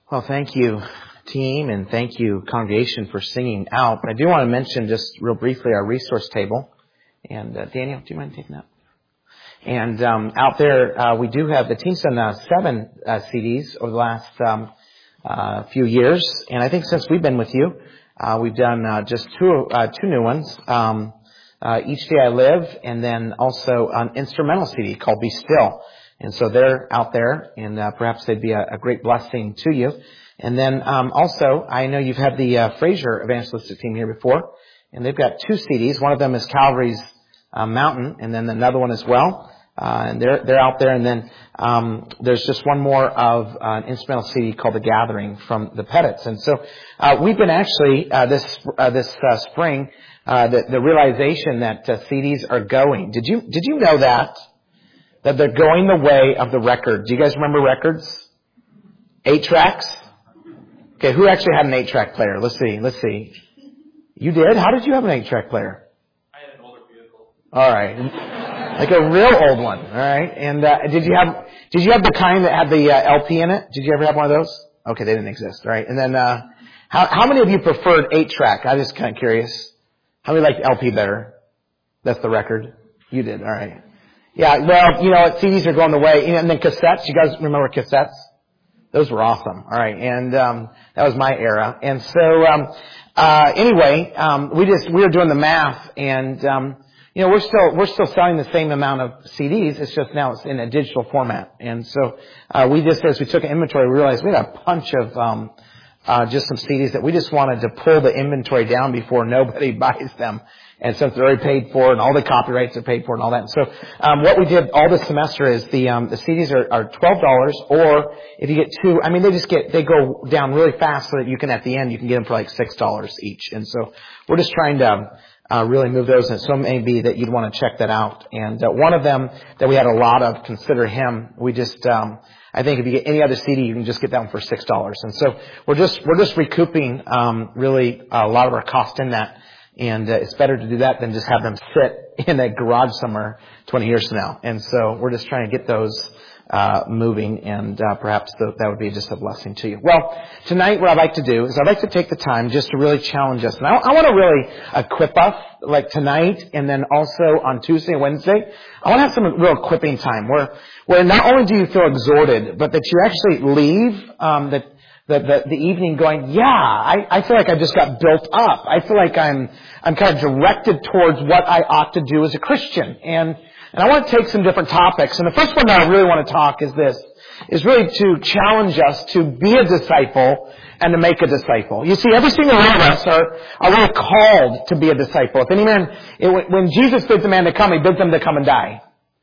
Well, thank you, team, and thank you, congregation, for singing out. But I do want to mention just real briefly our resource table. And Daniel, do you mind taking that? And out there, we do have, the team's done 7 CDs over the last few years. And I think since we've been with you, we've done just two new ones. Each Day I Live, and then also an instrumental CD called Be Still. And so they're out there, and perhaps they'd be a great blessing to you. And then also, I know you've had the Fraser evangelistic team here before, and they've got 2 CDs. One of them is Calvary's Mountain, and then another one as well. And they're out there. And then there's just one more of an instrumental CD called The Gathering from the Pettits. And so we've been actually this spring the realization that CDs are going. Did you know that they're going the way of the record? Do you guys remember records? 8 tracks? Okay, who actually had an 8-track player? Let's see. You did? How did you have an 8-track player? I had an older vehicle. All right. Like a real old one. All right. And did you have the kind that had the LP in it? Did you ever have one of those? Okay, they didn't exist. All right. And then how many of you preferred 8-track? I'm just kind of curious. How many liked LP better? That's the record. You did. All right. Yeah, well, CDs are going the way. And then cassettes. You guys remember cassettes? Those were awesome. All right. And that was my era. And so anyway, we were doing the math, and we're still selling the same amount of CDs. It's just now it's in a digital format. And so as we took an inventory, we realized we had a bunch of just some CDs that we just wanted to pull the inventory down before nobody buys them. And since they're already paid for and all the copyrights are paid for and all that. So, what we did all this semester is the CDs are $12, or if you get 2, they go down really fast so that you can, at the end, you can get them for like $6 each. And so we're just trying to, really move those. And so it may be that you'd want to check that out. And, one of them that we had a lot of, Consider Him, we just, I think if you get any other CD, you can just get that one for $6. And so we're just recouping, really a lot of our cost in that. And it's better to do that than just have them sit in a garage somewhere 20 years from now. And so we're just trying to get those moving, and perhaps that would be just a blessing to you. Well, tonight what I'd like to do is I'd like to take the time just to really challenge us. And I want to really equip us, like tonight, and then also on Tuesday and Wednesday. I want to have some real equipping time where not only do you feel exhorted, but that you actually leave the evening going, I feel like I just got built up. I feel like I'm kind of directed towards what I ought to do as a Christian. And I want to take some different topics. And the first one that I really want to talk is really to challenge us to be a disciple and to make a disciple. You see, every single one of us are really called to be a disciple. If any man, when Jesus bids a man to come, he bids them to come and die.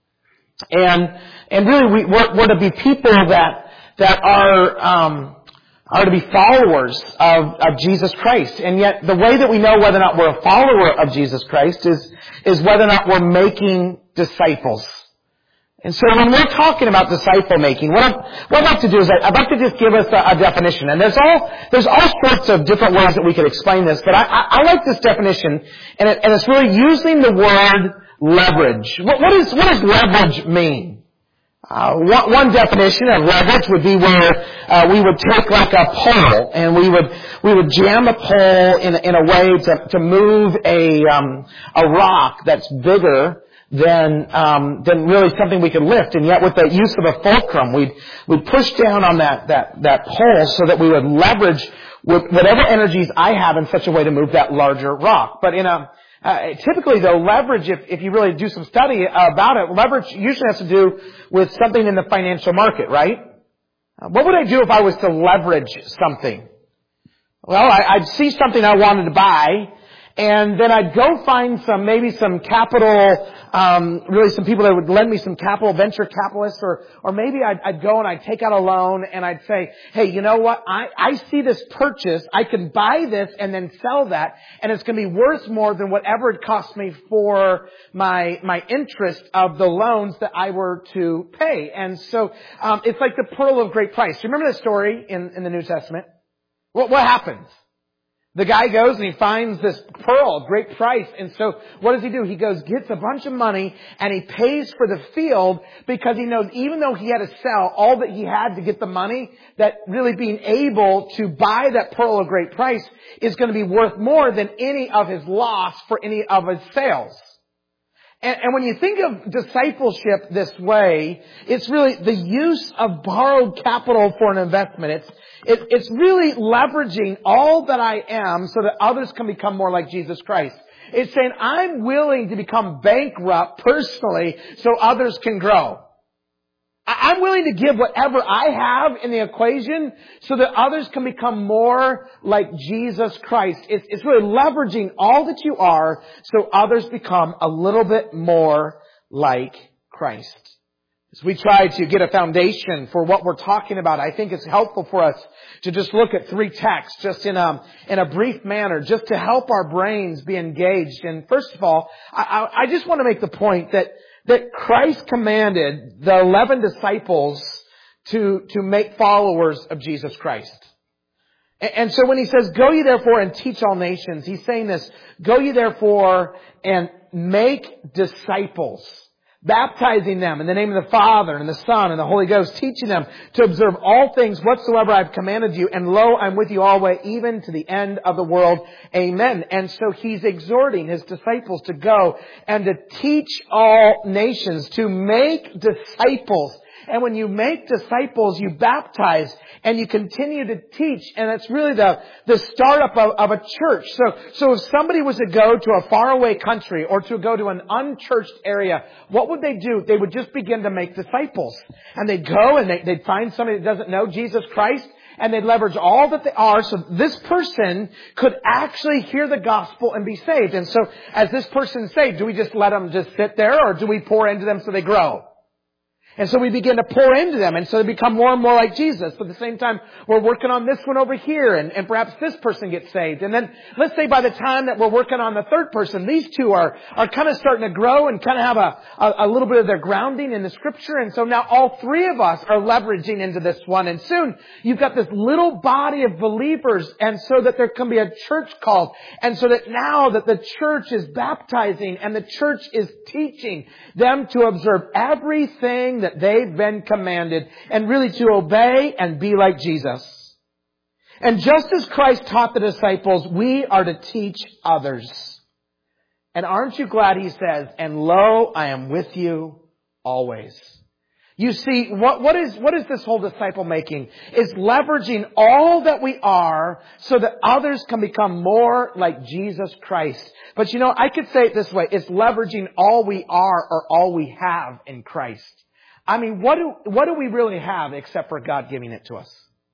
And really we're to be people that are to be followers of Jesus Christ. And yet the way that we know whether or not we're a follower of Jesus Christ is whether or not we're making disciples. And so when we're talking about disciple making, what I'd like to do is I'd like to just give us a definition. And there's all sorts of different ways that we could explain this, but I like this definition, and it's really using the word leverage. What does leverage mean? One definition of leverage would be where we would take like a pole, and we would jam a pole in a way to move a rock that's bigger than really something we could lift. And yet with the use of a fulcrum, we'd push down on that pole so that we would leverage with whatever energies I have in such a way to move that larger rock. But typically, though, leverage, if you really do some study about it, leverage usually has to do with something in the financial market, right? What would I do if I was to leverage something? Well, I'd see something I wanted to buy, and then I'd go find maybe some capital, really some people that would lend me some capital, venture capitalists, or maybe I'd go and I'd take out a loan and I'd say, hey, you know what? I see this purchase. I can buy this and then sell that, and it's going to be worth more than whatever it cost me for my interest of the loans that I were to pay. And so, it's like the pearl of great price. You remember the story in the New Testament? What happens? The guy goes and he finds this pearl, great price. And so what does he do? He goes, gets a bunch of money, and he pays for the field because he knows even though he had to sell all that he had to get the money, that really being able to buy that pearl of great price is going to be worth more than any of his loss for any of his sales. And when you think of discipleship this way, it's really the use of borrowed capital for an investment. It's really leveraging all that I am so that others can become more like Jesus Christ. It's saying I'm willing to become bankrupt personally so others can grow. I'm willing to give whatever I have in the equation so that others can become more like Jesus Christ. It's really leveraging all that you are so others become a little bit more like Christ. As we try to get a foundation for what we're talking about, I think it's helpful for us to just look at 3 texts just in a brief manner, just to help our brains be engaged. And first of all, I just want to make the point that Christ commanded the 11 disciples to make followers of Jesus Christ. And so when he says, go ye therefore and teach all nations, he's saying this, go ye therefore and make disciples, baptizing them in the name of the Father and the Son and the Holy Ghost, teaching them to observe all things whatsoever I've commanded you. And lo, I'm with you always, even to the end of the world. Amen. And so he's exhorting his disciples to go and to teach all nations, to make disciples. And when you make disciples, you baptize and you continue to teach. And it's really the startup of a church. So if somebody was to go to a faraway country or to go to an unchurched area, what would they do? They would just begin to make disciples. And they'd go and they'd find somebody that doesn't know Jesus Christ. And they'd leverage all that they are so this person could actually hear the gospel and be saved. And so as this person's saved, do we just let them just sit there, or do we pour into them so they grow? And so we begin to pour into them, and so they become more and more like Jesus. But at the same time, we're working on this one over here, and perhaps this person gets saved. And then, let's say by the time that we're working on the third person, these two are kind of starting to grow and kind of have a little bit of their grounding in the Scripture. And so now all 3 of us are leveraging into this one. And soon, you've got this little body of believers, and so that there can be a church called. And so that now that the church is baptizing and the church is teaching them to observe everything that they've been commanded, and really to obey and be like Jesus. And just as Christ taught the disciples, we are to teach others. And aren't you glad he says, and lo, I am with you always. You see, what is this whole disciple making? Is leveraging all that we are so that others can become more like Jesus Christ. But you know, I could say it this way. It's leveraging all we are or all we have in Christ. I mean, what do we really have except for God giving it to us?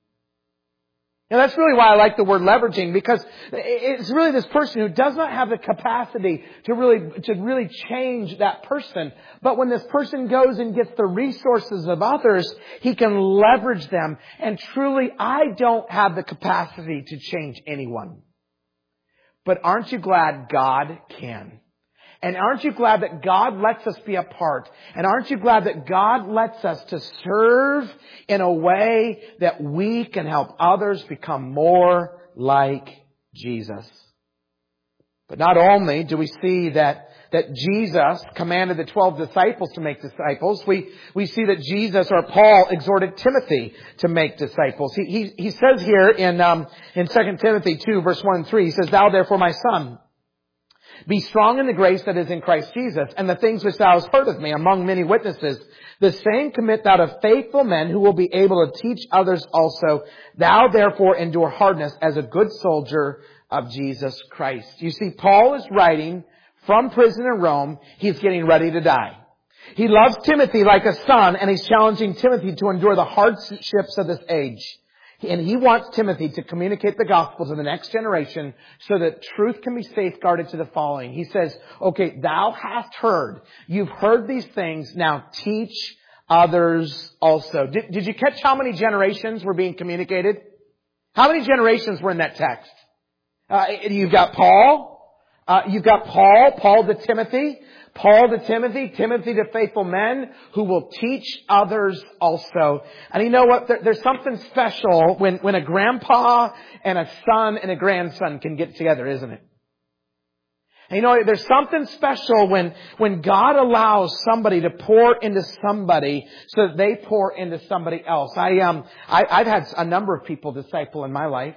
And that's really why I like the word leveraging, because it's really this person who does not have the capacity to really change that person. But when this person goes and gets the resources of others, he can leverage them. And truly, I don't have the capacity to change anyone. But aren't you glad God can? And aren't you glad that God lets us be a part? And aren't you glad that God lets us to serve in a way that we can help others become more like Jesus? But not only do we see that Jesus commanded the 12 disciples to make disciples, we see that Jesus, or Paul, exhorted Timothy to make disciples. He says here in 2 Timothy 2, verse 1 and 3, he says, "Thou therefore, my son, be strong in the grace that is in Christ Jesus, and the things which thou hast heard of me among many witnesses, the same commit thou to faithful men who will be able to teach others also. Thou therefore endure hardness as a good soldier of Jesus Christ." You see, Paul is writing from prison in Rome. He's getting ready to die. He loves Timothy like a son, and he's challenging Timothy to endure the hardships of this age. And he wants Timothy to communicate the gospel to the next generation so that truth can be safeguarded to the following. He says, okay, thou hast heard. You've heard these things. Now teach others also. Did you catch how many generations were being communicated? How many generations were in that text? You've got Paul. You've got Paul to Timothy, Timothy to faithful men who will teach others also. And you know what? There's something special when a grandpa and a son and a grandson can get together, isn't it? And you know, there's something special when God allows somebody to pour into somebody so that they pour into somebody else. I've had a number of people disciple in my life.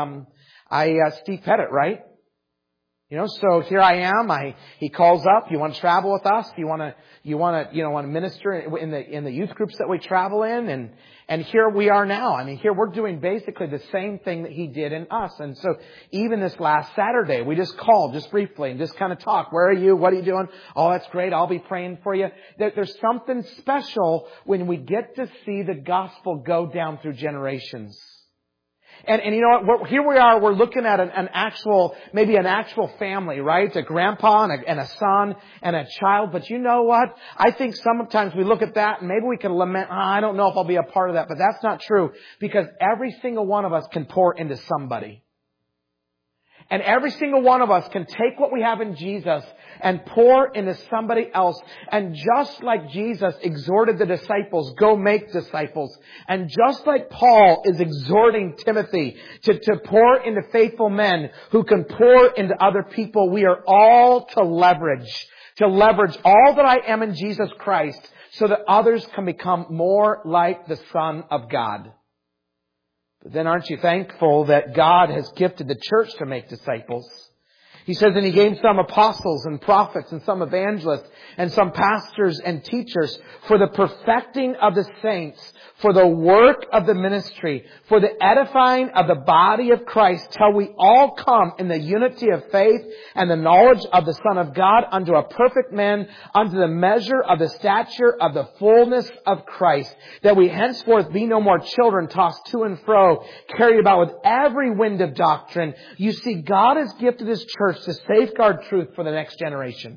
Steve Pettit, right? You know, so here I am. He calls up. You want to travel with us? You want to minister in the youth groups that we travel in? And here we are now. I mean, here we're doing basically the same thing that he did in us. And so even this last Saturday, we just called just briefly and just kind of talked. Where are you? What are you doing? Oh, that's great. I'll be praying for you. There's something special when we get to see the gospel go down through generations. And you know what? Here we are. We're looking at an actual family, right? A grandpa and a son and a child. But you know what? I think sometimes we look at that and maybe we can lament, I don't know if I'll be a part of that. But that's not true, because every single one of us can pour into somebody. And every single one of us can take what we have in Jesus and pour into somebody else. And just like Jesus exhorted the disciples, go make disciples. And just like Paul is exhorting Timothy to pour into faithful men who can pour into other people, we are all to leverage all that I am in Jesus Christ so that others can become more like the Son of God. But then aren't you thankful that God has gifted the church to make disciples? He says, and He gave some apostles and prophets and some evangelists and some pastors and teachers for the perfecting of the saints, for the work of the ministry, for the edifying of the body of Christ, till we all come in the unity of faith and the knowledge of the Son of God unto a perfect man, unto the measure of the stature of the fullness of Christ, that we henceforth be no more children tossed to and fro, carried about with every wind of doctrine. You see, God has gifted His church to safeguard truth for the next generation.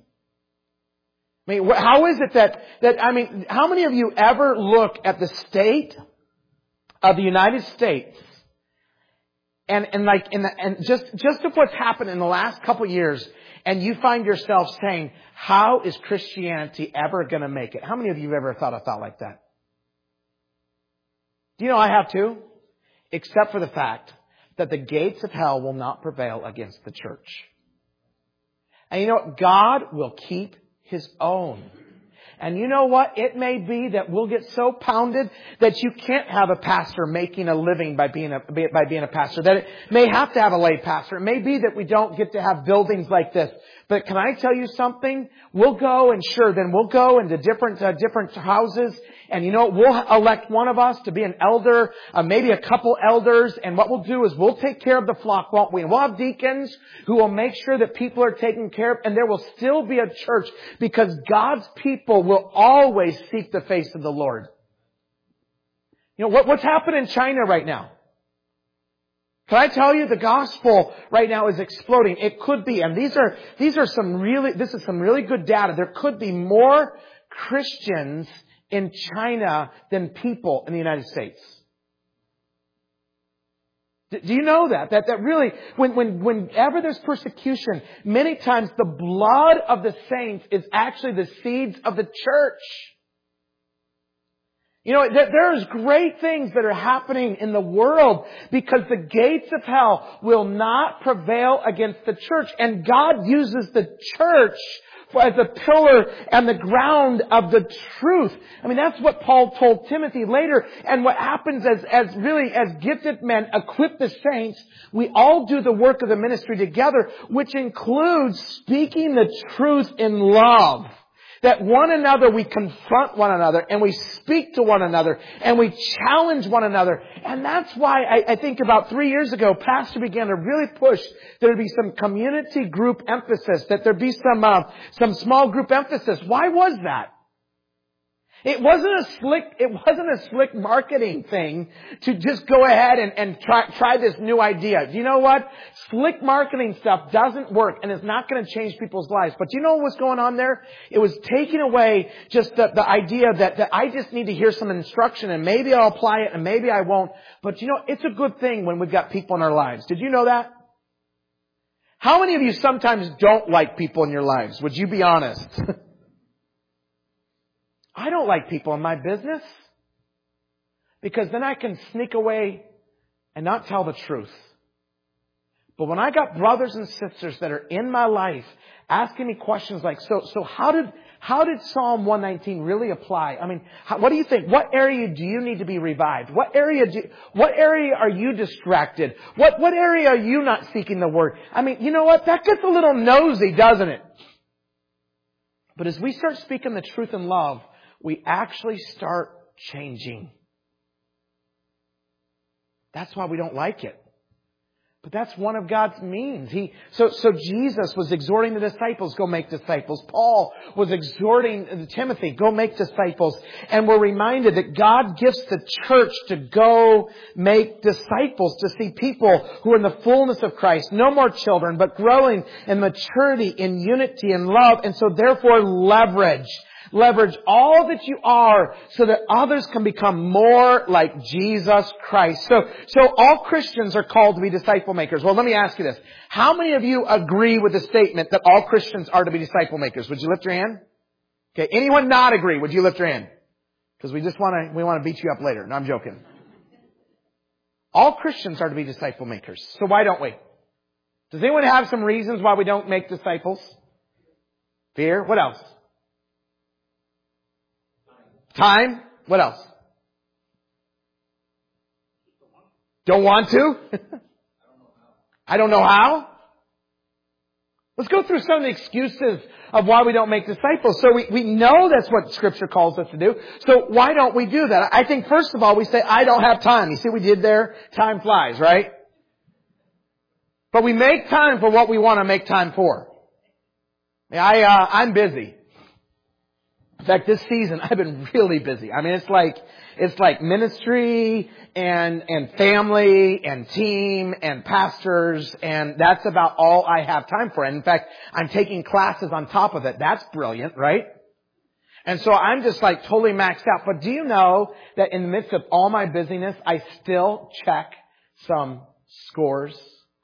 I mean, how is it that how many of you ever look at the state of the United States and just of what's happened in the last couple of years, and you find yourself saying, how is Christianity ever going to make it? How many of you have ever thought a thought like that? Do you know I have too? Except for the fact that the gates of hell will not prevail against the church. And you know what? God will keep His own. And you know what? It may be that we'll get so pounded that you can't have a pastor making a living by being a pastor. That it may have to have a lay pastor. It may be that we don't get to have buildings like this. But can I tell you something? We'll go into different houses. And you know, we'll elect one of us to be an elder, maybe a couple elders. And what we'll do is we'll take care of the flock, won't we? And we'll have deacons who will make sure that people are taken care of. And there will still be a church, because God's people will always seek the face of the Lord. You know, what's happened in China right now? Can I tell you, the gospel right now is exploding. It could be, and this is some really good data. There could be more Christians in China than people in the United States. Do you know that? That really, whenever there's persecution, many times the blood of the saints is actually the seeds of the church. You know, there's great things that are happening in the world because the gates of hell will not prevail against the church. And God uses the church as a pillar and the ground of the truth. I mean, that's what Paul told Timothy later. And what happens as gifted men equip the saints, we all do the work of the ministry together, which includes speaking the truth in love. That one another, we confront one another and we speak to one another and we challenge one another. And that's why I think about 3 years ago, Pastor began to really push there'd be some community group emphasis, that there'd be some small group emphasis. Why was that? It wasn't a slick marketing thing to just go ahead and try this new idea. Do you know what? Slick marketing stuff doesn't work and it's not going to change people's lives. But do you know what was going on there? It was taking away just the idea that I just need to hear some instruction and maybe I'll apply it and maybe I won't. But you know, it's a good thing when we've got people in our lives. Did you know that? How many of you sometimes don't like people in your lives? Would you be honest? I don't like people in my business because then I can sneak away and not tell the truth. But when I got brothers and sisters that are in my life asking me questions like, so how did Psalm 119 really apply? I mean, what do you think? What area do you need to be revived? What area are you distracted? What area are you not seeking the Word? I mean, you know what? That gets a little nosy, doesn't it? But as we start speaking the truth in love, we actually start changing. That's why we don't like it. But that's one of God's means. So Jesus was exhorting the disciples, go make disciples. Paul was exhorting Timothy, go make disciples. And we're reminded that God gifts the church to go make disciples, to see people who are in the fullness of Christ. No more children, but growing in maturity, in unity, in love. And so therefore leverage all that you are so that others can become more like Jesus Christ. So all Christians are called to be disciple makers. Well, let me ask you this. How many of you agree with the statement that all Christians are to be disciple makers? Would you lift your hand? Okay. Anyone not agree? Would you lift your hand? Because we want to beat you up later. No, I'm joking. All Christians are to be disciple makers. So why don't we? Does anyone have some reasons why we don't make disciples? Fear. What else? Time. What else? Don't want to? I don't know how. Let's go through some of the excuses of why we don't make disciples. So we know that's what Scripture calls us to do. So why don't we do that? I think first of all we say, I don't have time. You see what we did there? Time flies, right? But we make time for what we want to make time for. I'm busy. In fact, this season I've been really busy. I mean, it's like ministry and family and team and pastors, and that's about all I have time for. And in fact, I'm taking classes on top of it. That's brilliant, right? And so I'm just like totally maxed out. But do you know that in the midst of all my busyness, I still check some scores?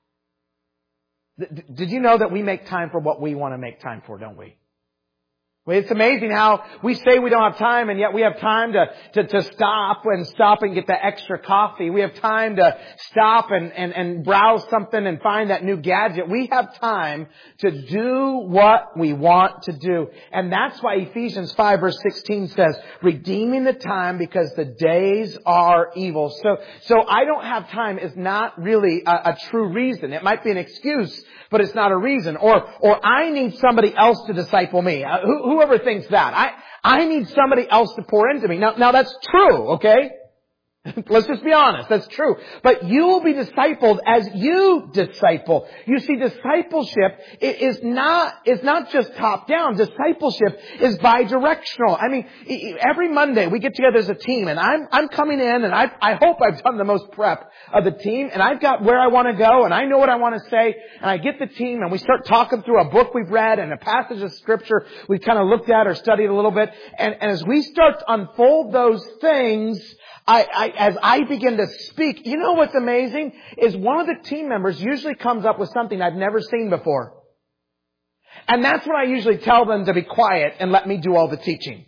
Did you know that we make time for what we want to make time for, don't we? Well, it's amazing how we say we don't have time, and yet we have time to stop and get the extra coffee. We have time to stop and browse something and find that new gadget. We have time to do what we want to do. And that's why Ephesians 5 verse 16 says, redeeming the time because the days are evil. So I don't have time is not really a true reason. It might be an excuse, but it's not a reason. Or I need somebody else to disciple me. Whoever thinks that. I need somebody else to pour into me. Now that's true, okay? Let's just be honest. That's true. But you will be discipled as you disciple. You see, discipleship is not just top down. Discipleship is bi-directional. I mean, every Monday we get together as a team, and I'm coming in, and I hope I've done the most prep of the team, and I've got where I want to go, and I know what I want to say, and I get the team, and we start talking through a book we've read and a passage of Scripture we've kind of looked at or studied a little bit, and as we start to unfold those things, as I begin to speak, you know what's amazing? Is one of the team members usually comes up with something I've never seen before. And that's when I usually tell them to be quiet and let me do all the teaching.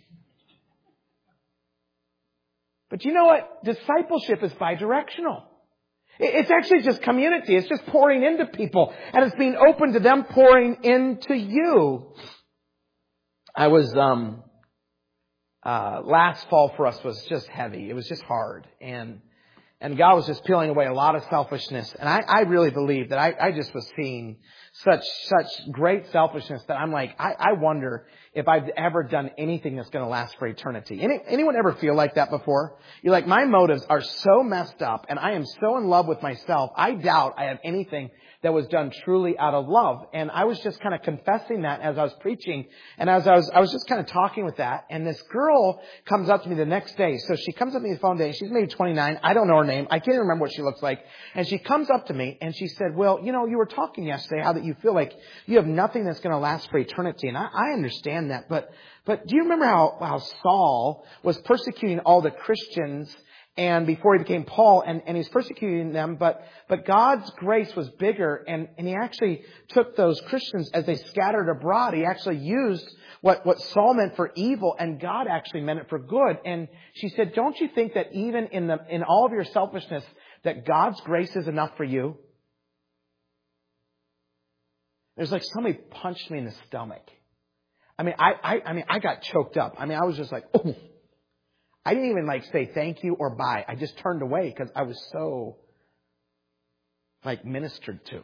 But you know what? Discipleship is bi-directional. It's actually just community. It's just pouring into people. And it's being open to them pouring into you. I was... last fall for us was just heavy. It was just hard. And God was just peeling away a lot of selfishness. And I really believe that I just was seeing such great selfishness that I'm like, I wonder if I've ever done anything that's going to last for eternity. Anyone ever feel like that before? You're like, my motives are so messed up and I am so in love with myself. I doubt I have anything that was done truly out of love. And I was just kind of confessing that as I was preaching. And as I was just kind of talking with that. And this girl comes up to me the next day. So she comes up to me the phone day. She's maybe 29. I don't know her name. I can't even remember what she looks like. And she comes up to me and she said, well, you know, you were talking yesterday how that you feel like you have nothing that's going to last for eternity. And I understand that. But do you remember how Saul was persecuting all the Christians and before he became Paul, and he was persecuting them, but God's grace was bigger, and he actually took those Christians as they scattered abroad. He actually used what Saul meant for evil, and God actually meant it for good. And she said, don't you think that even in all of your selfishness, that God's grace is enough for you? There's like somebody punched me in the stomach. I mean, I got choked up. I mean, I was just like, oh. I didn't even like say thank you or bye. I just turned away because I was so like ministered to.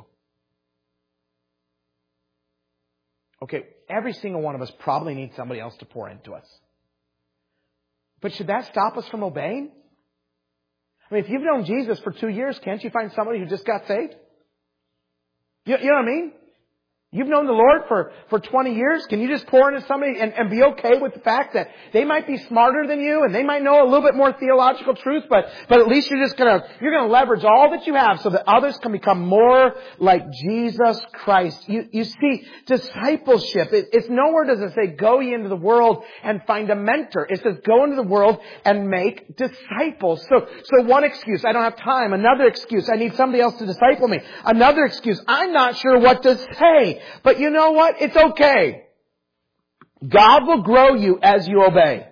Okay, every single one of us probably needs somebody else to pour into us. But should that stop us from obeying? I mean, if you've known Jesus for 2 years, can't you find somebody who just got saved? You know what I mean? You've known the Lord for 20 years. Can you just pour into somebody and be okay with the fact that they might be smarter than you and they might know a little bit more theological truth, but at least you're gonna leverage all that you have so that others can become more like Jesus Christ. You see, discipleship, it's nowhere does it say go ye into the world and find a mentor. It says go into the world and make disciples. So one excuse, I don't have time. Another excuse, I need somebody else to disciple me. Another excuse, I'm not sure what to say. But you know what? It's okay. God will grow you as you obey.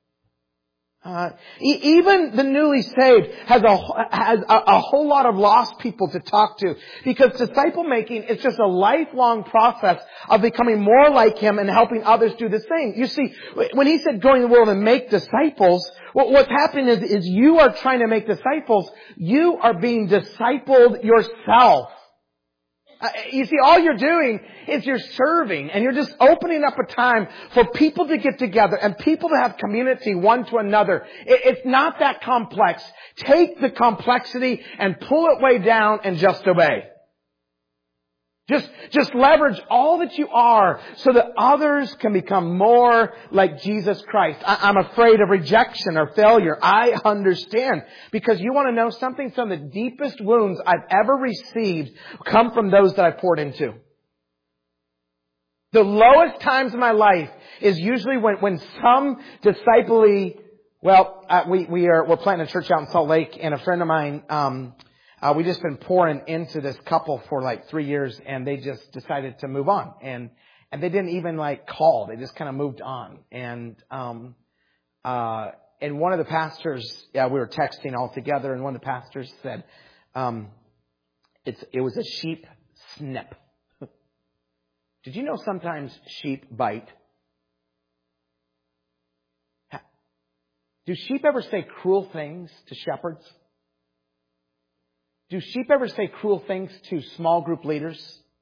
Even the newly saved has a whole lot of lost people to talk to, because disciple making is just a lifelong process of becoming more like Him and helping others do the same. You see, when He said go in the world and make disciples, what's happening is you are trying to make disciples. You are being discipled yourself. You see, all you're doing is you're serving, and you're just opening up a time for people to get together and people to have community one to another. It's not that complex. Take the complexity and pull it way down and just obey. Just leverage all that you are so that others can become more like Jesus Christ. I'm afraid of rejection or failure. I understand. Because you want to know something? Some of the deepest wounds I've ever received come from those that I poured into. The lowest times of my life is usually when some disciple-y, we're planting a church out in Salt Lake, and a friend of mine, we just been pouring into this couple for like 3 years, and they just decided to move on. And they didn't even like call. They just kind of moved on. And one of the pastors, we were texting all together, and one of the pastors said, it was a sheep snip. Did you know sometimes sheep bite? Do sheep ever say cruel things to shepherds? Do sheep ever say cruel things to small group leaders?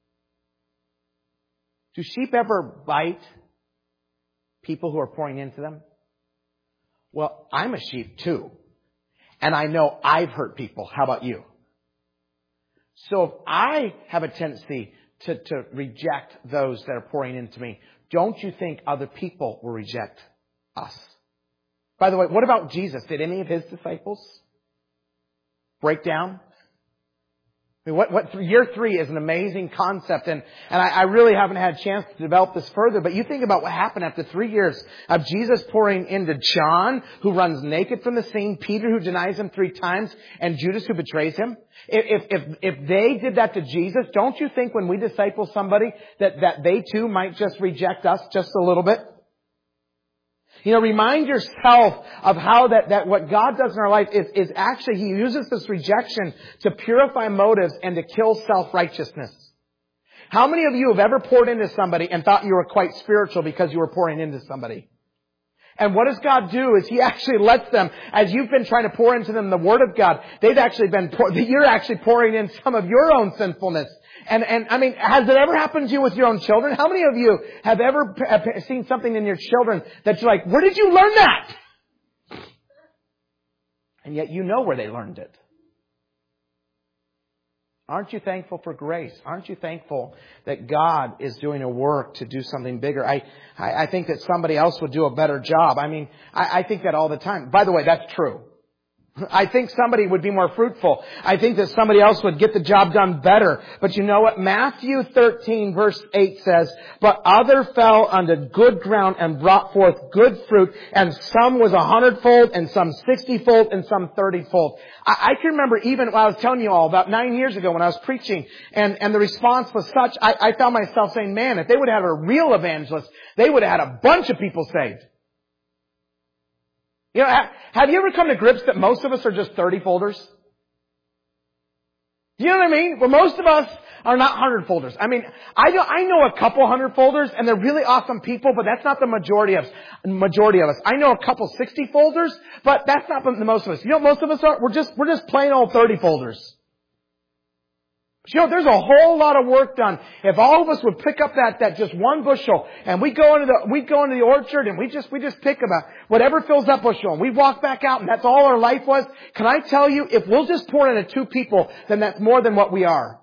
Do sheep ever bite people who are pouring into them? Well, I'm a sheep too. And I know I've hurt people. How about you? So if I have a tendency to reject those that are pouring into me, don't you think other people will reject us? By the way, what about Jesus? Did any of His disciples break down? I mean, year 3 is an amazing concept, and I really haven't had a chance to develop this further, but you think about what happened after 3 years of Jesus pouring into John, who runs naked from the scene, Peter, who denies Him 3 times, and Judas, who betrays Him. If they did that to Jesus, don't you think when we disciple somebody that they too might just reject us just a little bit? You know, remind yourself of how that what God does in our life is actually He uses this rejection to purify motives and to kill self-righteousness. How many of you have ever poured into somebody and thought you were quite spiritual because you were pouring into somebody? And what does God do is He actually lets them, as you've been trying to pour into them the Word of God, you're actually pouring in some of your own sinfulness. And I mean, has it ever happened to you with your own children? How many of you have ever seen something in your children that you're like, where did you learn that? And yet you know where they learned it. Aren't you thankful for grace? Aren't you thankful that God is doing a work to do something bigger? I think that somebody else would do a better job. I mean, I think that all the time. By the way, that's true. I think somebody would be more fruitful. I think that somebody else would get the job done better. But you know what? Matthew 13 verse 8 says, "But other fell unto good ground and brought forth good fruit, and some was 100-fold, and some 60-fold, and some 30-fold." I can remember even when I was telling you all about 9 years ago when I was preaching, and the response was such, I found myself saying, man, if they would have had a real evangelist, they would have had a bunch of people saved. You know, have you ever come to grips that most of us are just 30-folders? You know what I mean? Well, most of us are not 100-folders. I mean, I know a couple 100-folders, and they're really awesome people, but that's not the majority of us. I know a couple 60-folders, but that's not the most of us. You know what most of us are? We're just plain old 30-folders. You know, there's a whole lot of work done. If all of us would pick up that just one bushel, and we go into the orchard, and we just pick about whatever fills that bushel, and we walk back out, and that's all our life was. Can I tell you, if we'll just pour it into 2 people, then that's more than what we are.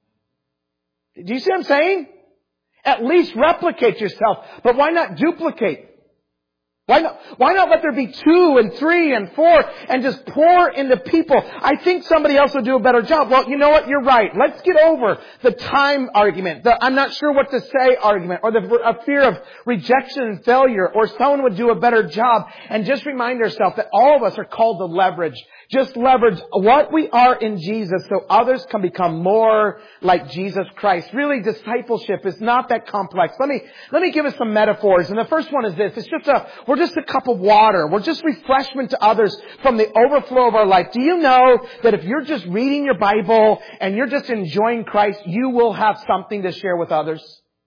Do you see what I'm saying? At least replicate yourself, but why not duplicate? Why not let there be 2 and 3 and 4 and just pour into people? I think somebody else will do a better job. Well, you know what? You're right. Let's get over the time argument, the I'm not sure what to say argument, or a fear of rejection and failure, or someone would do a better job, and just remind ourselves that all of us are called to leverage. Just leverage what we are in Jesus so others can become more like Jesus Christ. Really, discipleship is not that complex. Let me give us some metaphors. And the first one is this. We're just a cup of water. We're just refreshment to others from the overflow of our life. Do you know that if you're just reading your Bible and you're just enjoying Christ, you will have something to share with others?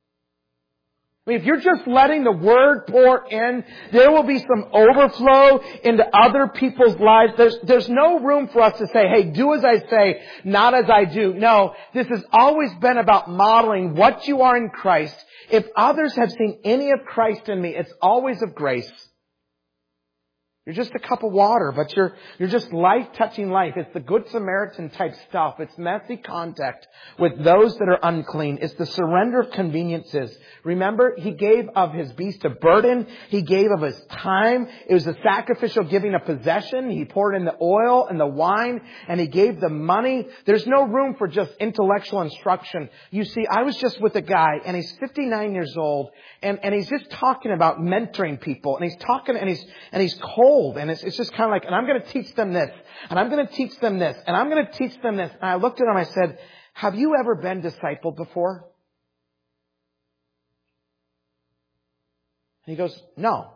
I mean, if you're just letting the Word pour in, there will be some overflow into other people's lives. There's no room for us to say, hey, do as I say, not as I do. No, this has always been about modeling what you are in Christ. If others have seen any of Christ in me, it's always of grace. You're just a cup of water, but you're just life-touching life. It's the Good Samaritan type stuff. It's messy contact with those that are unclean. It's the surrender of conveniences. Remember, He gave of His beast of burden. He gave of His time. It was a sacrificial giving of possession. He poured in the oil and the wine, and He gave the money. There's no room for just intellectual instruction. You see, I was just with a guy, and he's 59 years old, and he's just talking about mentoring people, and he's talking, and he's cold. And it's just kind of like, and I'm going to teach them this, and I'm going to teach them this, and I'm going to teach them this. And I looked at him, I said, have you ever been discipled before? And he goes, no.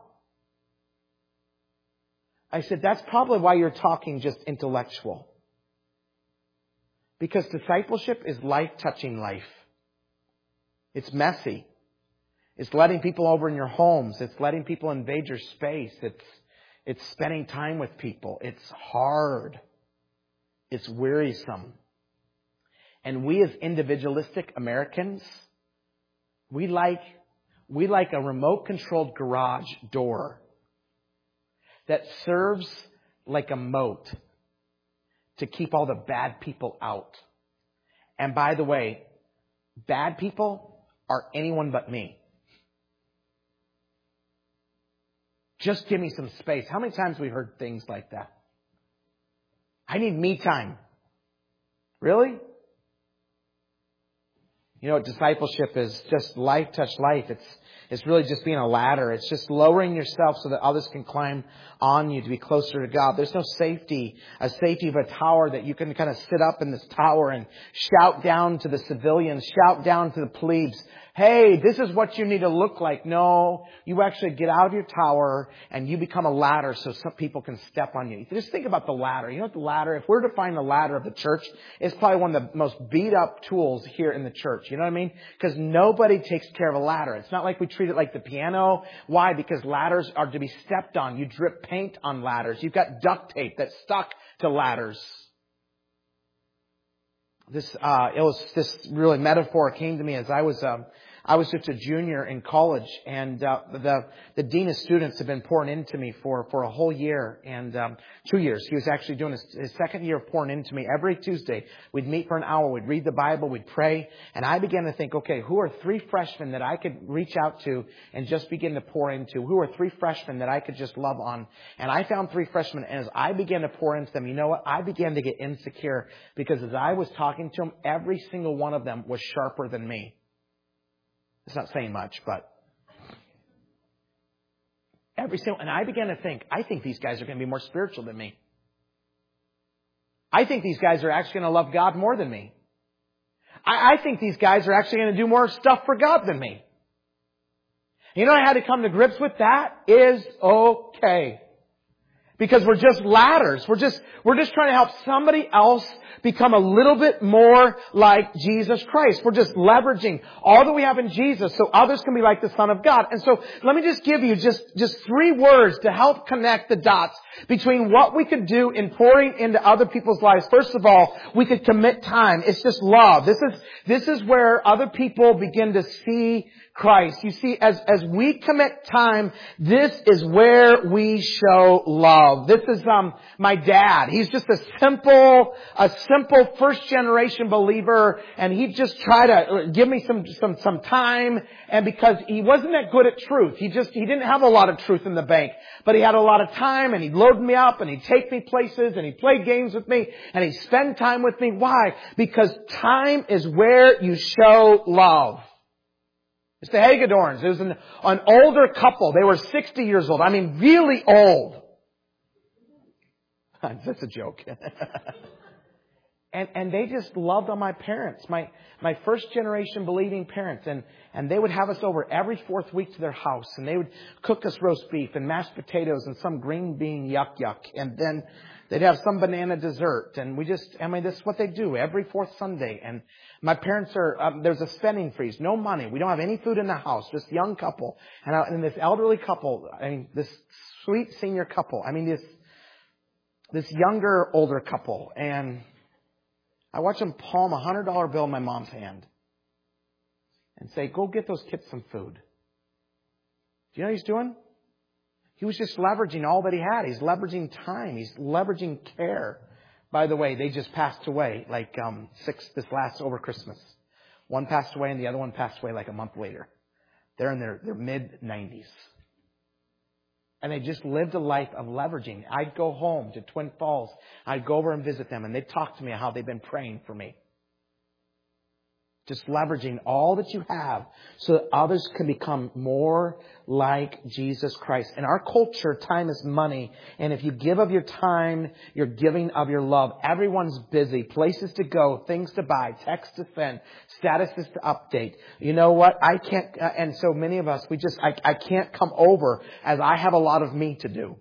I said, that's probably why you're talking just intellectual. Because discipleship is life-touching life. It's messy. It's letting people over in your homes. It's letting people invade your space. It's spending time with people. It's hard. It's wearisome. And we as individualistic Americans, we like a remote-controlled garage door that serves like a moat to keep all the bad people out. And by the way, bad people are anyone but me. Just give me some space. How many times we heard things like that? I need me time. Really? You know, discipleship is just life touch life. It's really just being a ladder. It's just lowering yourself so that others can climb on you to be closer to God. There's no safety of a tower that you can kind of sit up in this tower and shout down to the civilians, shout down to the plebes, hey, this is what you need to look like. No, you actually get out of your tower and you become a ladder so some people can step on you. Just think about the ladder. You know what the ladder, if we're to find the ladder of the church, it's probably one of the most beat up tools here in the church. You know what I mean? Because nobody takes care of a ladder. It's not like we treat it like the piano. Why? Because ladders are to be stepped on. You drip paint on ladders. You've got duct tape that's stuck to ladders. This really metaphor came to me as I was I was just a junior in college, and the dean of students had been pouring into me for a whole year and 2 years. He was actually doing his second year of pouring into me. Every Tuesday, we'd meet for an hour, we'd read the Bible, we'd pray, and I began to think, okay, who are 3 freshmen that I could reach out to and just begin to pour into? Who are 3 freshmen that I could just love on? And I found 3 freshmen, and as I began to pour into them, you know what? I began to get insecure because as I was talking to them, every single one of them was sharper than me. It's not saying much, but and I began to think, I think these guys are going to be more spiritual than me. I think these guys are actually going to love God more than me. I think these guys are actually going to do more stuff for God than me. You know, I had to come to grips with that is okay. Because we're just ladders. We're just trying to help somebody else become a little bit more like Jesus Christ. We're just leveraging all that we have in Jesus so others can be like the Son of God. And so let me just give you just 3 words to help connect the dots between what we could do in pouring into other people's lives. First of all, we could commit time. It's just love. This is where other people begin to see Christ. You see, as we commit time, this is where we show love. This is my dad. He's just a simple first generation believer, and he just tried to give me some time. And because he wasn't that good at truth, he didn't have a lot of truth in the bank, but he had a lot of time, and he'd load me up, and he'd take me places, and he'd play games with me, and he'd spend time with me. Why? Because time is where you show love. It's the Hagedorns. It was an older couple. They were 60 years old. I mean, really old. That's a joke. And they just loved on my parents, my first generation believing parents. And they would have us over every 4th week to their house. And they would cook us roast beef and mashed potatoes and some green bean yuck. And then they'd have some banana dessert. And this is what they do every 4th Sunday. And my parents there's a spending freeze. No money. We don't have any food in the house. Just young couple. And this elderly couple, this sweet senior couple. This younger, older couple. And I watch them palm a $100 bill in my mom's hand and say, go get those kids some food. Do you know what he's doing? He was just leveraging all that he had. He's leveraging time. He's leveraging care. By the way, they just passed away over Christmas. One passed away and the other one passed away like a month later. They're in their mid-90s. And they just lived a life of leveraging. I'd go home to Twin Falls. I'd go over and visit them, and they'd talk to me how they've been praying for me. Just leveraging all that you have so that others can become more like Jesus Christ. In our culture, time is money. And if you give of your time, you're giving of your love. Everyone's busy. Places to go, things to buy, texts to send, statuses to update. You know what? I can't, and so many of us, I can't come over as I have a lot of me to do.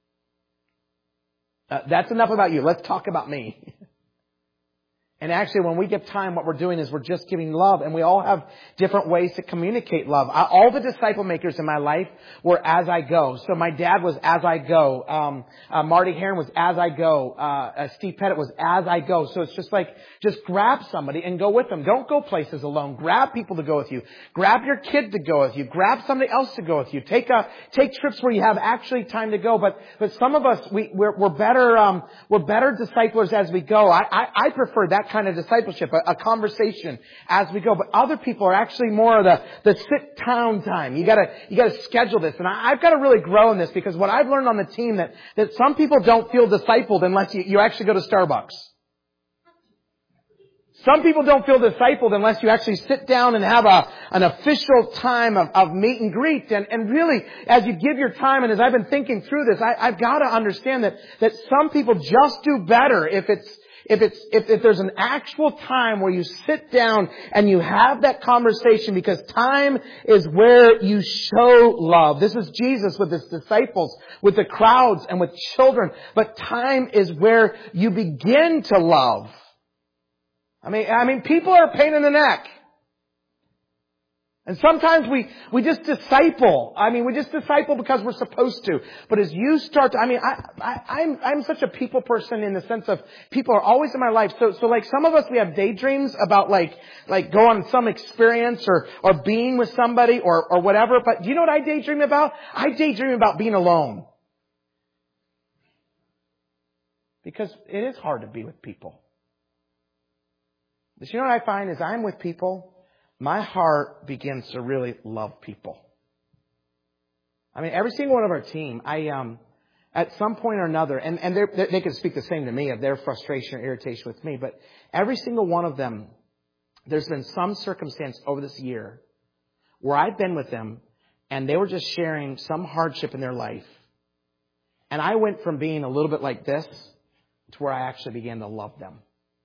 That's enough about you. Let's talk about me. And actually, when we give time, what we're doing is we're just giving love. And we all have different ways to communicate love. All the disciple makers in my life were as I go. So my dad was as I go. Marty Heron was as I go. Steve Pettit was as I go. So it's just grab somebody and go with them. Don't go places alone. Grab people to go with you. Grab your kid to go with you. Grab somebody else to go with you. Take trips where you have actually time to go. But some of us, we're better disciplers as we go. I prefer that kind of discipleship, a conversation as we go. But other people are actually more of the sit down time. You gotta schedule this. And I've got to really grow in this, because what I've learned on the team that some people don't feel discipled unless you actually go to Starbucks. Some people don't feel discipled unless you actually sit down and have an official time of meet and greet. And really, as you give your time, and as I've been thinking through this, I've got to understand that some people just do better if there's an actual time where you sit down and you have that conversation, because time is where you show love. This is Jesus with His disciples, with the crowds and with children. But time is where you begin to love. I mean, people are a pain in the neck. And sometimes we just disciple. We just disciple because we're supposed to. But as you start to, I'm such a people person in the sense of people are always in my life. So like some of us, we have daydreams about like go on some experience or being with somebody or whatever. But do you know what I daydream about? I daydream about being alone. Because it is hard to be with people. But you know what I find is I'm with people, my heart begins to really love people. Every single one of our team, at some point or another, and they can speak the same to me of their frustration or irritation with me, but every single one of them, there's been some circumstance over this year where I've been with them and they were just sharing some hardship in their life. And I went from being a little bit like this to where I actually began to love them.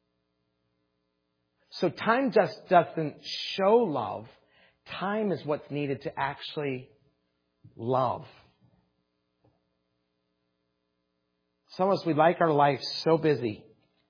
So time just doesn't show love. Time is what's needed to actually love. Some of us, we like our life so busy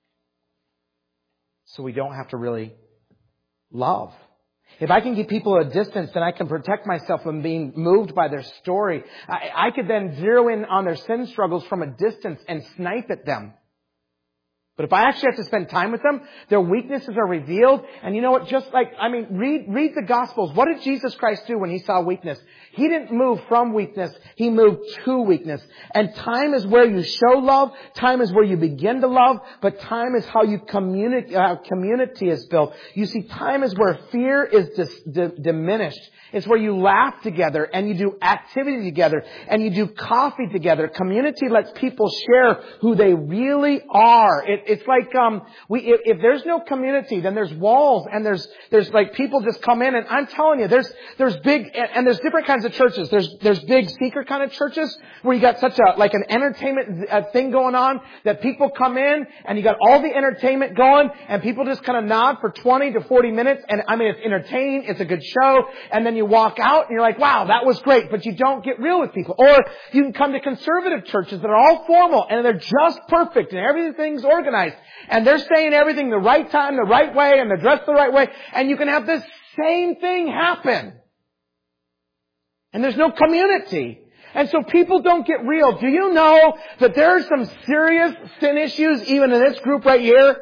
so we don't have to really love. If I can keep people at a distance, then I can protect myself from being moved by their story. I could then zero in on their sin struggles from a distance and snipe at them. But if I actually have to spend time with them, their weaknesses are revealed. And you know what? Read the Gospels. What did Jesus Christ do when He saw weakness? He didn't move from weakness. He moved to weakness. And time is where you show love. Time is where you begin to love. But time is how you community is built. You see, time is where fear is diminished. It's where you laugh together and you do activity together and you do coffee together. Community lets people share who they really are. It's like, if there's no community, then there's walls and there's like people just come in, and I'm telling you, there's big, and there's different kinds of churches. There's big seeker kind of churches where you got such an entertainment thing going on that people come in and you got all the entertainment going and people just kind of nod for 20 to 40 minutes. And it's entertaining. It's a good show. And then you walk out and you're like, wow, that was great. But you don't get real with people. Or you can come to conservative churches that are all formal and they're just perfect and everything's organized. And they're saying everything the right time, the right way, and they're dressed the right way. And you can have this same thing happen. And there's no community. And so people don't get real. Do you know that there are some serious sin issues even in this group right here?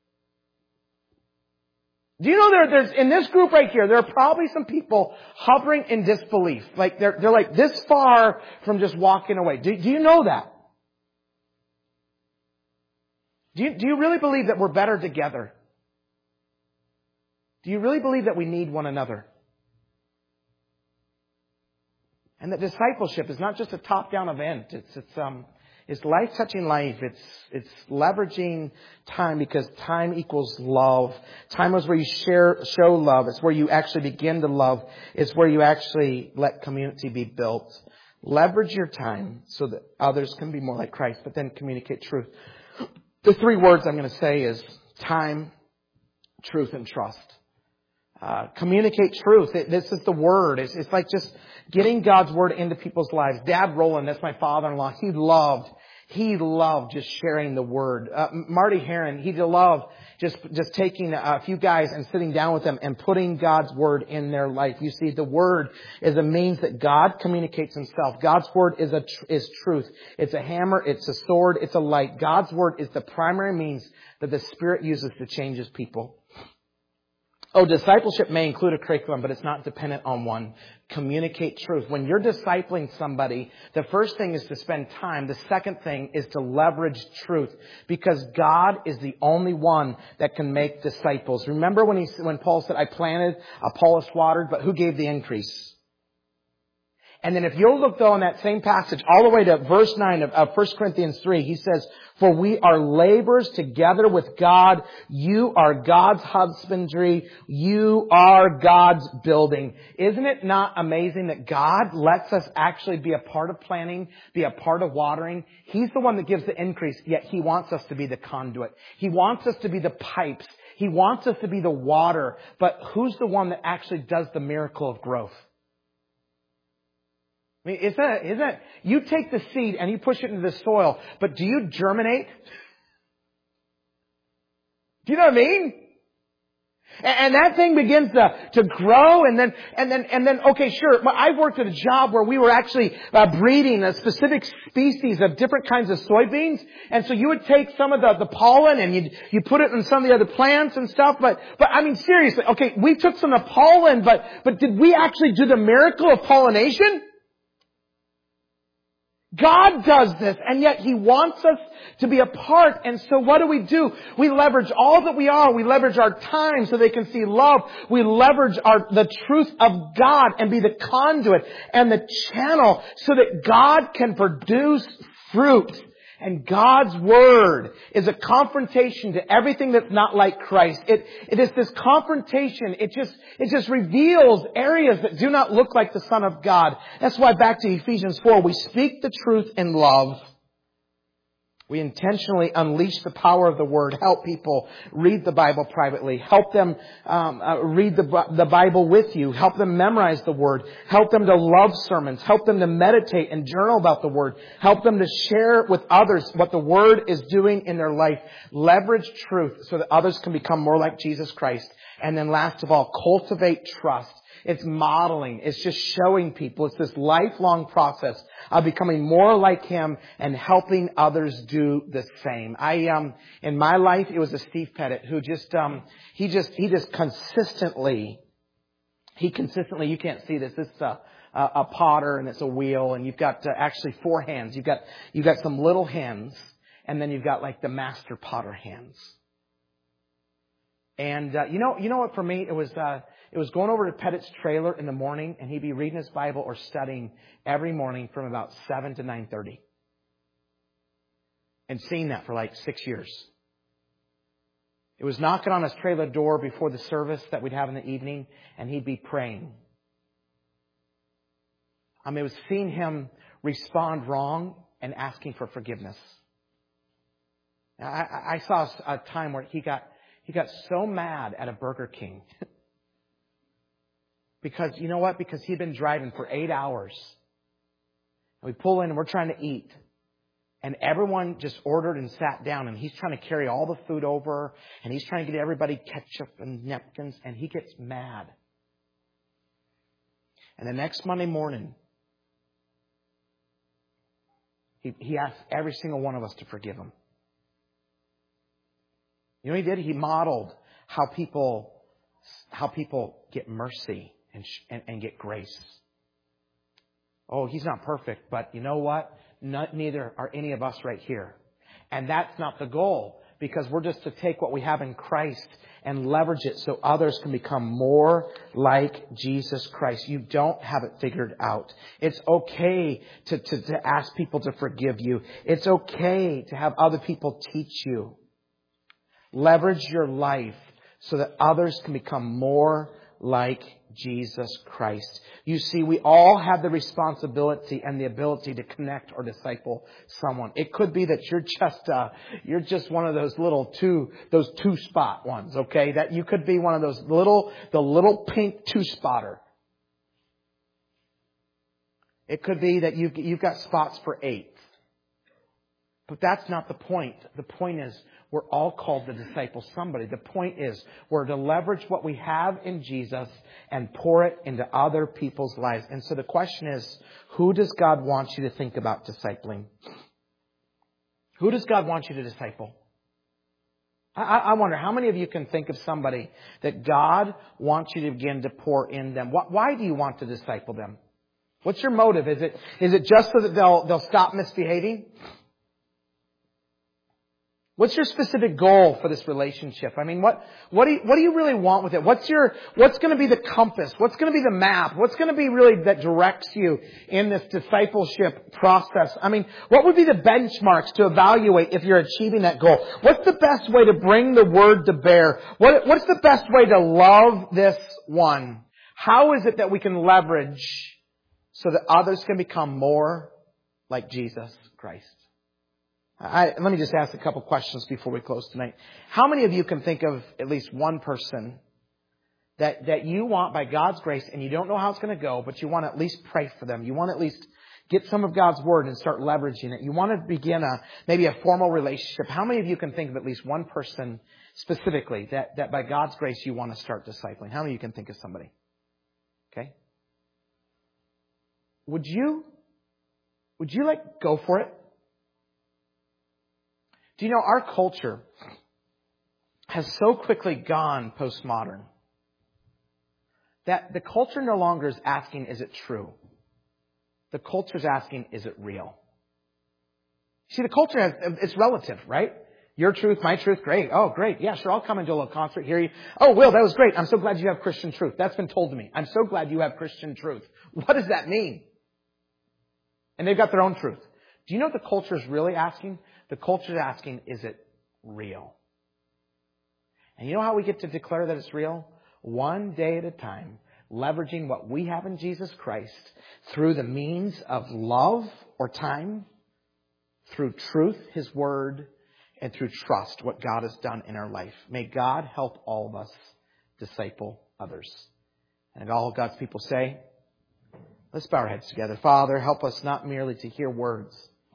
Do you know there's in this group right here, there are probably some people hovering in disbelief. Like they're like this far from just walking away. Do you know that? Do you really believe that we're better together? Do you really believe that we need one another? And that discipleship is not just a top-down event. It's life-touching life. It's leveraging time because time equals love. Time is where you show love. It's where you actually begin to love. It's where you actually let community be built. Leverage your time so that others can be more like Christ, but then communicate truth. The 3 words I'm going to say is time, truth, and trust. Communicate truth. This is the word. It's like just getting God's word into people's lives. Dad Roland, that's my father-in-law. He loved just sharing the word. Marty Heron, he loved just taking a few guys and sitting down with them and putting God's word in their life. You see, the word is a means that God communicates Himself. God's word is truth. It's a hammer. It's a sword. It's a light. God's word is the primary means that the Spirit uses to change His people. Oh, discipleship may include a curriculum, but it's not dependent on one. Communicate truth. When you're discipling somebody, the first thing is to spend time. The second thing is to leverage truth, because God is the only one that can make disciples. Remember when Paul said, I planted, Apollos watered, but who gave the increase? And then if you'll look though in that same passage all the way to verse 9 of 1 Corinthians 3, he says, for we are laborers together with God. You are God's husbandry. You are God's building. Isn't it not amazing that God lets us actually be a part of planting, be a part of watering? He's the one that gives the increase, yet He wants us to be the conduit. He wants us to be the pipes. He wants us to be the water. But who's the one that actually does the miracle of growth? Isn't that, you take the seed and you push it into the soil, but do you germinate? Do you know what I mean? And that thing begins to grow and then, okay, sure. I've worked at a job where we were actually breeding a specific species of different kinds of soybeans. And so you would take some of the pollen and you put it in some of the other plants and stuff. But I mean, seriously, okay, we took some of the pollen, but did we actually do the miracle of pollination? God does this, and yet He wants us to be a part. And so what do? We leverage all that we are. We leverage our time so they can see love. We leverage the truth of God and be the conduit and the channel so that God can produce fruit. And God's Word is a confrontation to everything that's not like Christ. It is this confrontation. It just reveals areas that do not look like the Son of God. That's why back to Ephesians 4, we speak the truth in love. We intentionally unleash the power of the Word. Help people read the Bible privately. Help them read the Bible with you. Help them memorize the Word. Help them to love sermons. Help them to meditate and journal about the Word. Help them to share with others what the Word is doing in their life. Leverage truth so that others can become more like Jesus Christ. And then last of all, cultivate trust. It's modeling. It's just showing people. It's this lifelong process of becoming more like Him and helping others do the same. In my life, it was a Steve Pettit who he consistently, you can't see this. This is a potter and it's a wheel and you've got actually 4 hands. You've got some little hands and then you've got like the master potter hands. And, you know what, for me, it was going over to Pettit's trailer in the morning and he'd be reading his Bible or studying every morning from about 7 to 9:30. And seeing that for like 6 years. It was knocking on his trailer door before the service that we'd have in the evening and he'd be praying. It was seeing him respond wrong and asking for forgiveness. I saw a time where he got so mad at a Burger King. Because, you know what? Because he'd been driving for 8 hours. And we pull in and we're trying to eat. And everyone just ordered and sat down. And he's trying to carry all the food over. And he's trying to get everybody ketchup and napkins. And he gets mad. And the next Monday morning, he asked every single one of us to forgive him. You know what he did? He modeled how people get mercy and get grace. Oh, he's not perfect, but you know what? Neither are any of us right here. And that's not the goal, because we're just to take what we have in Christ and leverage it so others can become more like Jesus Christ. You don't have it figured out. It's okay to ask people to forgive you. It's okay to have other people teach you. Leverage your life so that others can become more like Jesus Christ. You see, we all have the responsibility and the ability to connect or disciple someone. It could be that you're just one of those those 2-spot ones, okay? That you could be one of those the little pink 2-spotter. It could be that you've got spots for 8. But that's not the point. The point is, we're all called to disciple somebody. The point is, we're to leverage what we have in Jesus and pour it into other people's lives. And so the question is, who does God want you to think about discipling? Who does God want you to disciple? I wonder, how many of you can think of somebody that God wants you to begin to pour in them? Why do you want to disciple them? What's your motive? Is it just so that they'll stop misbehaving? What's your specific goal for this relationship? I mean, what do you really want with it? What's going to be the compass? What's going to be the map? What's going to be really that directs you in this discipleship process? I mean, what would be the benchmarks to evaluate if you're achieving that goal? What's the best way to bring the Word to bear? What's the best way to love this one? How is it that we can leverage so that others can become more like Jesus Christ? Let me just ask a couple questions before we close tonight. How many of you can think of at least one person that you want by God's grace, and you don't know how it's going to go, but you want to at least pray for them? You want to at least get some of God's Word and start leveraging it. You want to begin maybe a formal relationship. How many of you can think of at least one person specifically that by God's grace you want to start discipling? How many of you can think of somebody? Okay. Would you go for it? Do you know our culture has so quickly gone postmodern that the culture no longer is asking, is it true? The culture is asking, is it real? See, the culture it's relative, right? Your truth, my truth, great. Oh, great. Yeah, sure, I'll come and do a little concert, hear you. Oh, Will, that was great. I'm so glad you have Christian truth. That's been told to me. I'm so glad you have Christian truth. What does that mean? And they've got their own truth. Do you know what the culture is really asking? The culture is asking, is it real? And you know how we get to declare that it's real? One day at a time, leveraging what we have in Jesus Christ through the means of love or time, through truth, His Word, and through trust, what God has done in our life. May God help all of us disciple others. And all God's people say, let's bow our heads together. Father, help us not merely to hear words.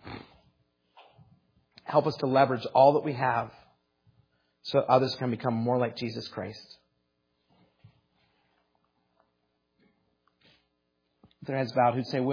Help us to leverage all that we have so others can become more like Jesus Christ. With their heads bowed, who'd say,